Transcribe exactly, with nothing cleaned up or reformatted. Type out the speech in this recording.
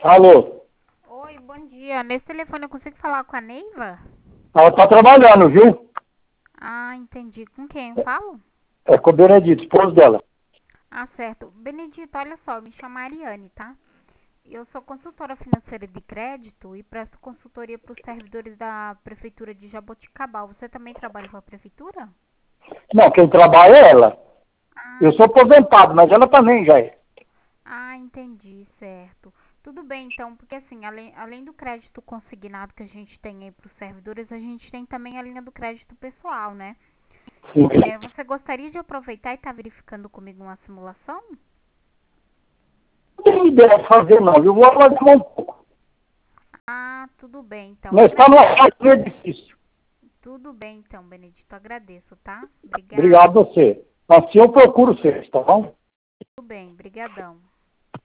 Alô? Oi, bom dia. Nesse telefone eu consigo falar com a Neiva? Ela tá trabalhando, viu? Ah, entendi. Com quem eu falo? É com o Benedito, esposo dela. Ah, certo. Benedito, olha só, me chamo Ariane, tá? Eu sou consultora financeira de crédito e presto consultoria para os servidores da Prefeitura de Jaboticabal. Você também trabalha com a Prefeitura? Não, quem trabalha é ela. Ah, Eu sou entendi. aposentado, mas ela também já é. Ah, entendi, certo. Tudo bem, então, porque assim, além, além do crédito consignado que a gente tem aí para os servidores, a gente tem também a linha do crédito pessoal, né? Sim. É, você gostaria de aproveitar e estar verificando comigo uma simulação? Não tenho ideia de fazer, não, viu? Vou aguardar um pouco. Ah, tudo bem, então. Mas está Agradeço. numa fase meio difícil. Tudo bem, então, Benedito. Agradeço, tá? Obrigada. Obrigado a você. Assim eu procuro vocês, tá bom? Tudo bem, brigadão.